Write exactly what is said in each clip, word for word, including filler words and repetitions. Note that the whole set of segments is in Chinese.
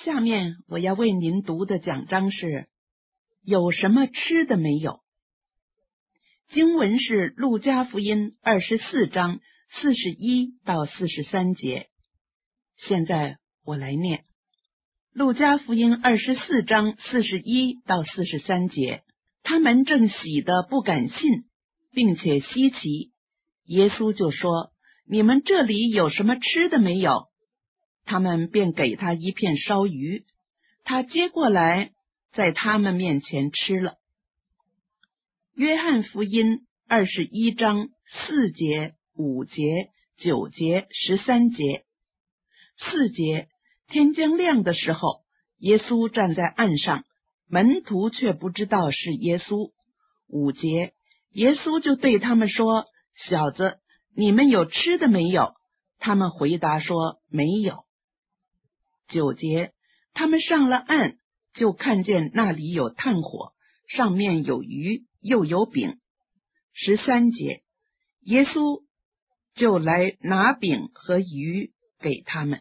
下面我要为您读的讲章是有什么吃的没有？经文是路加福音二十四章四十一到四十三节。现在我来念路加福音二十四章四十一到四十三节。他们正喜得不敢信，并且稀奇，耶稣就说：你们这里有什么吃的没有？他们便给他一片烧鱼，他接过来，在他们面前吃了。约翰福音二十一章四节、五节、九节、十三节。四节，天将亮的时候，耶稣站在岸上，门徒却不知道是耶稣。五节，耶稣就对他们说：小子，你们有吃的没有？他们回答说：没有。九节，他们上了岸，就看见那里有炭火，上面有鱼，又有饼。十三节，耶稣就来拿饼和鱼给他们。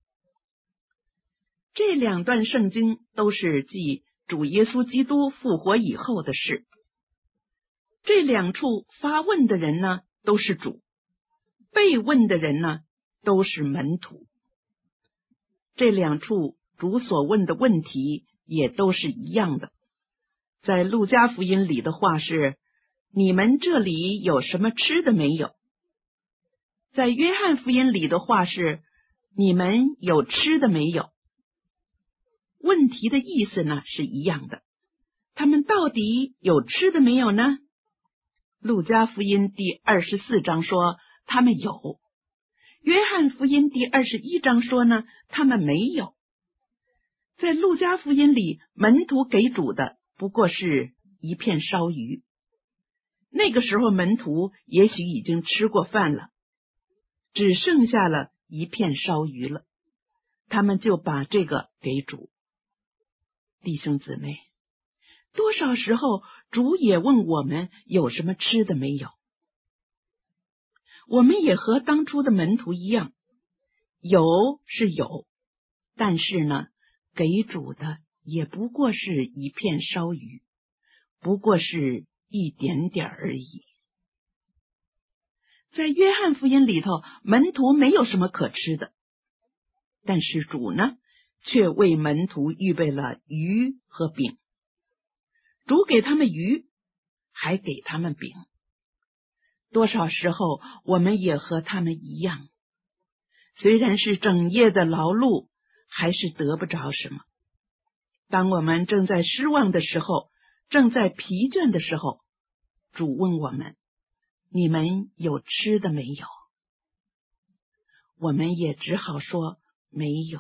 这两段圣经都是记主耶稣基督复活以后的事。这两处发问的人呢，都是主；被问的人呢，都是门徒。这两处主所问的问题也都是一样的。在路加福音里的话是：你们这里有什么吃的没有？在约翰福音里的话是：你们有吃的没有？问题的意思呢是一样的。他们到底有吃的没有呢？路加福音第二十四章说他们有，约翰福音第二十一章说呢他们没有。在路加福音里，门徒给主的不过是一片烧鱼。那个时候门徒也许已经吃过饭了，只剩下了一片烧鱼了，他们就把这个给主。弟兄姊妹，多少时候主也问我们有什么吃的没有？我们也和当初的门徒一样，有是有，但是呢，给主的也不过是一片烧鱼，不过是一点点而已。在约翰福音里头，门徒没有什么可吃的，但是主呢，却为门徒预备了鱼和饼。主给他们鱼，还给他们饼。多少时候我们也和他们一样，虽然是整夜的劳碌，还是得不着什么。当我们正在失望的时候，正在疲倦的时候，主问我们：你们有吃的没有？我们也只好说没有。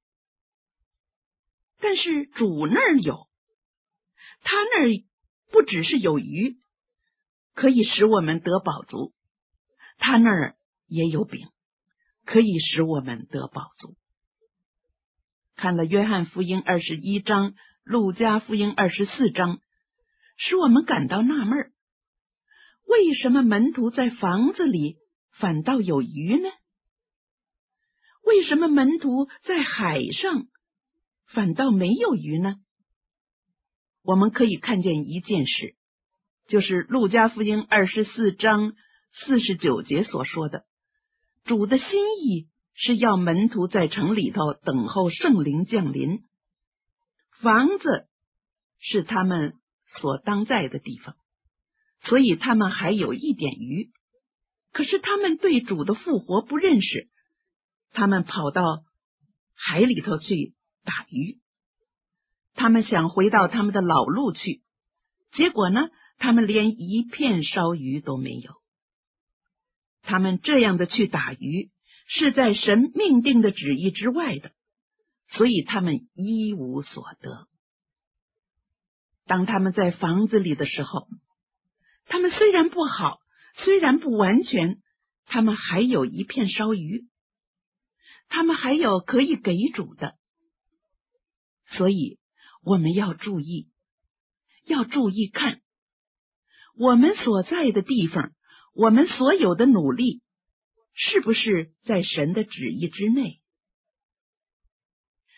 但是主那儿有，他那儿不只是有鱼，可以使我们得饱足，他那儿也有饼，可以使我们得饱足。看了约翰福音二十一章，路加福音二十四章，使我们感到纳闷，为什么门徒在房子里反倒有鱼呢？为什么门徒在海上反倒没有鱼呢？我们可以看见一件事，就是路加福音二十四章四十九节所说的，主的心意是要门徒在城里头等候圣灵降临，房子是他们所当在的地方，所以他们还有一点鱼。可是他们对主的复活不认识，他们跑到海里头去打鱼，他们想回到他们的老路去，结果呢，他们连一片烧鱼都没有。他们这样的去打鱼，是在神命定的旨意之外的，所以他们一无所得。当他们在房子里的时候，他们虽然不好，虽然不完全，他们还有一片烧鱼，他们还有可以给主的。所以我们要注意，要注意看我们所在的地方，我们所有的努力是不是在神的旨意之内。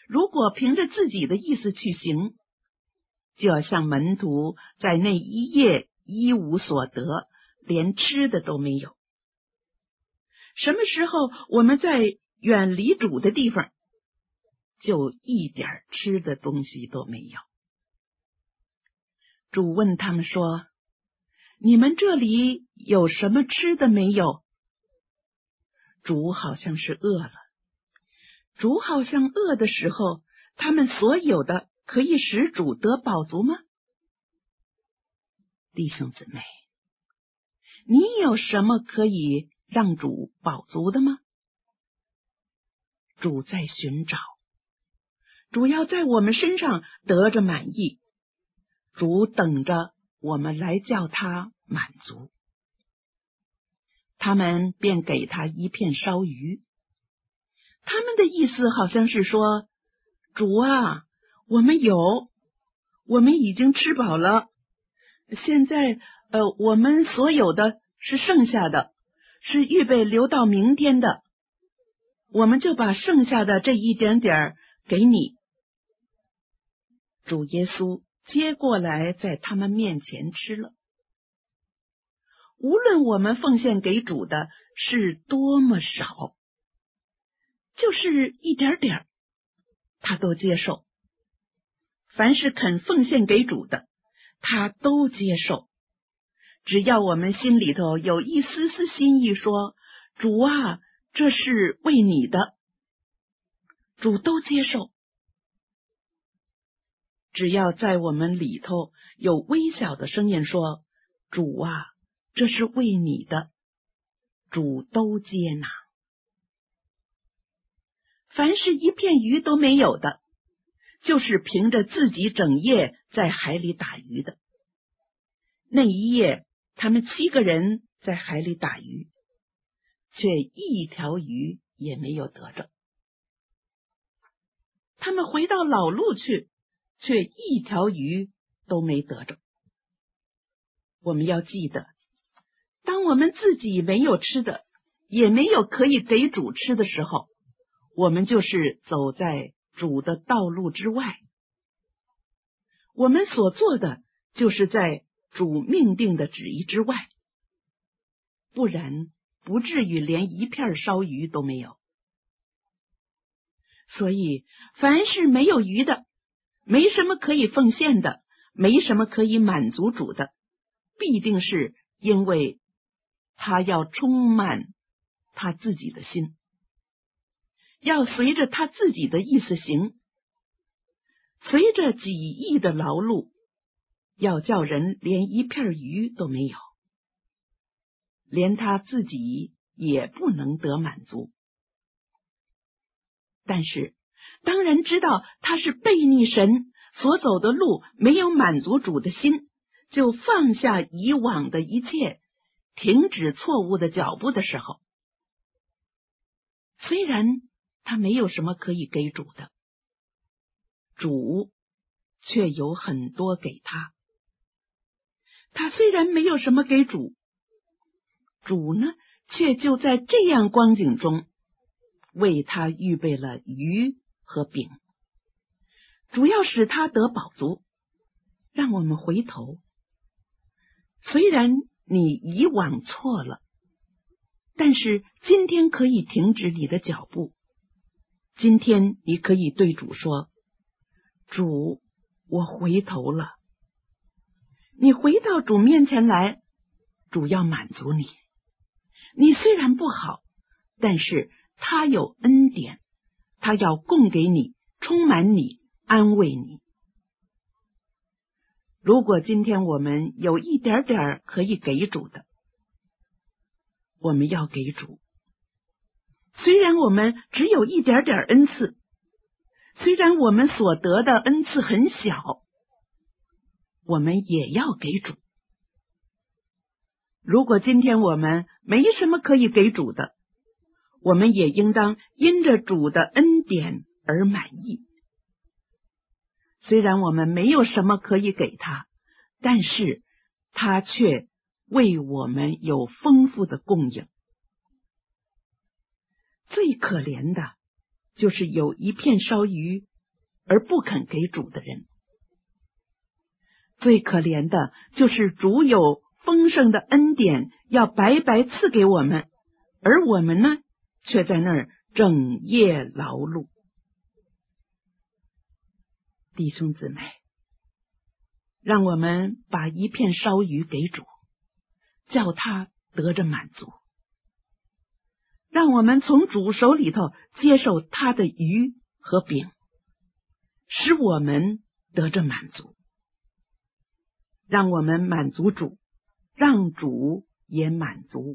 如果凭着自己的意思去行，就要像门徒在那一夜一无所得，连吃的都没有。什么时候我们在远离主的地方，就一点吃的东西都没有。主问他们说，你们这里有什么吃的没有？主好像是饿了。主好像饿的时候，他们所有的可以使主得饱足吗？弟兄姊妹，你有什么可以让主饱足的吗？主在寻找，主要在我们身上得着满意，主等着我们来叫他满足。他们便给他一片烧鱼，他们的意思好像是说，主啊，我们有，我们已经吃饱了，现在呃，我们所有的是剩下的，是预备留到明天的，我们就把剩下的这一点点给你。主耶稣接过来，在他们面前吃了。无论我们奉献给主的是多么少，就是一点点，他都接受。凡是肯奉献给主的，他都接受。只要我们心里头有一丝丝心意说，主啊，这是为你的，主都接受。只要在我们里头有微小的声音说，主啊，这是为你的，主都接纳。凡是一片鱼都没有的，就是凭着自己整夜在海里打鱼的。那一夜，他们七个人在海里打鱼，却一条鱼也没有得着。他们回到老路去，却一条鱼都没得着。我们要记得，当我们自己没有吃的，也没有可以给主吃的时候，我们就是走在主的道路之外。我们所做的就是在主命定的旨意之外，不然不至于连一片烧鱼都没有。所以凡是没有鱼的，没什么可以奉献的，没什么可以满足主的，必定是因为他要充满他自己的心，要随着他自己的意思行，随着几亿的劳碌，要叫人连一片鱼都没有，连他自己也不能得满足。但是当人知道他是悖逆神，所走的路没有满足主的心，就放下以往的一切，停止错误的脚步的时候，虽然他没有什么可以给主的，主却有很多给他。他虽然没有什么给主，主呢，却就在这样光景中为他预备了鱼和饼，主要使他得饱足。让我们回头，虽然你以往错了，但是今天可以停止你的脚步。今天你可以对主说，主，我回头了。你回到主面前来，主要满足你。你虽然不好，但是他有恩典，他要供给你，充满你，安慰你。如果今天我们有一点点可以给主的，我们要给主。虽然我们只有一点点恩赐，虽然我们所得的恩赐很小，我们也要给主。如果今天我们没什么可以给主的，我们也应当因着主的恩典而满意。虽然我们没有什么可以给他，但是他却为我们有丰富的供应。最可怜的就是有一片烧鱼而不肯给主的人。最可怜的就是主有丰盛的恩典要白白赐给我们，而我们呢，却在那儿整夜劳碌。弟兄姊妹，让我们把一片烧鱼给主，叫他得着满足。让我们从主手里头接受他的鱼和饼，使我们得着满足。让我们满足主，让主也满足